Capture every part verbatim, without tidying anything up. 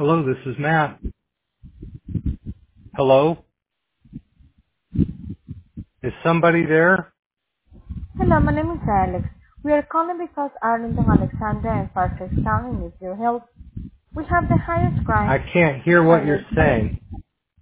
Hello, this is Matt. Hello? Is somebody there? Hello, my name is Alex. We are calling because Arlington, Alexandria, and Fairfax County needs your help. We have the highest I crime, can't hear what you're highest saying. rate.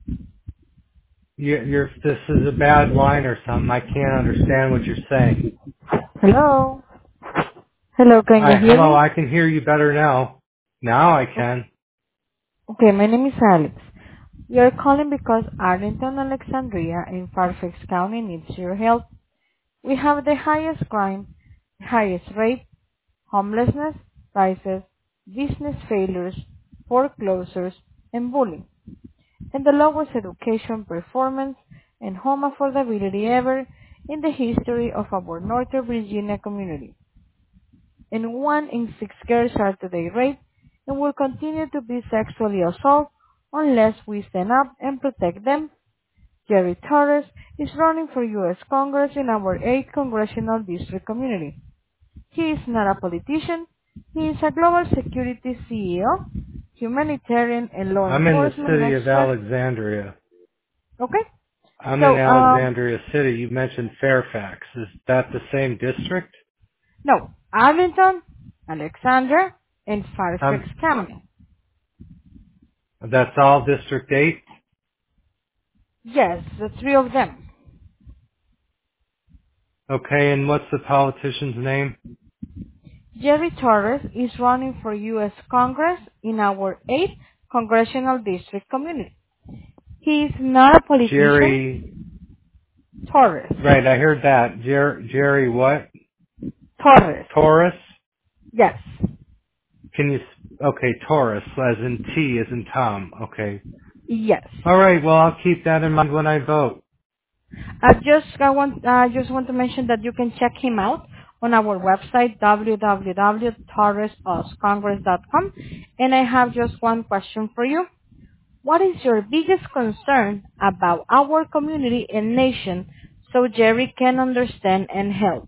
You, you're, this is a bad line or something. I can't understand what you're saying. Hello? Hello, can you I, hear hello, me? I can hear you better now. Now I can. Okay, my name is Alex. We are calling because Arlington, Alexandria, and Fairfax County needs your help. We have the highest crime, highest rate, homelessness, prices, business failures, foreclosures, and bullying, and the lowest education performance and home affordability ever in the history of our Northern Virginia community. And one in six girls are today raped and will continue to be sexually assaulted unless we stand up and protect them. Jerry Torres is running for U S Congress in our eighth Congressional District community. He is not a politician. He is a global security C E O, humanitarian and law I'm in the enforcement city of expert. Alexandria. Okay? I'm in So, um, Alexandria City. You mentioned Fairfax. Is that the same district? no, Arlington, Alexandra, and Fairfax Um, County. that's all District eight? Yes, the three of them. Okay, and what's the politician's name? Jerry Torres is running for U S Congress in our eighth Congressional District community. He is not a politician. Jerry, Torres. right, I heard that. Jer, Jerry what? Torres. Taurus? Yes. Can you, s- okay, Taurus, as in T, as in Tom. Okay. Yes. All right. Well, I'll keep that in mind when I vote. I just I want I just want to mention that you can check him out on our website w w w dot torres congress dot com, and I have just one question for you. What is your biggest concern about our community and nation so Jerry can understand and help?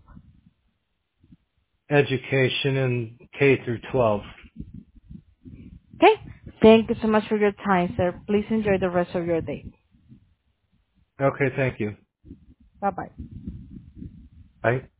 Education in K through twelve. Okay? Thank you so much for your time, sir. Please enjoy the rest of your day. Okay. Thank you. Bye-bye. Bye.